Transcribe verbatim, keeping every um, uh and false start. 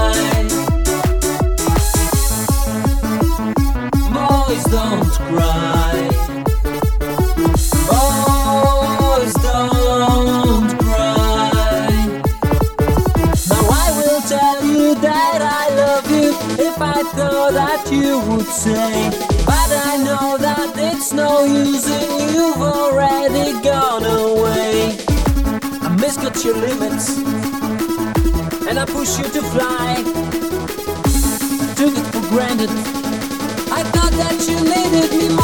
Boys don't cry. Boys don't cry. Now I will tell you that I love you if I thought that you would say. But I know that it's no use and you've already gone away. I miscut your limits and I push you to fly. Took it for granted. I thought that you needed me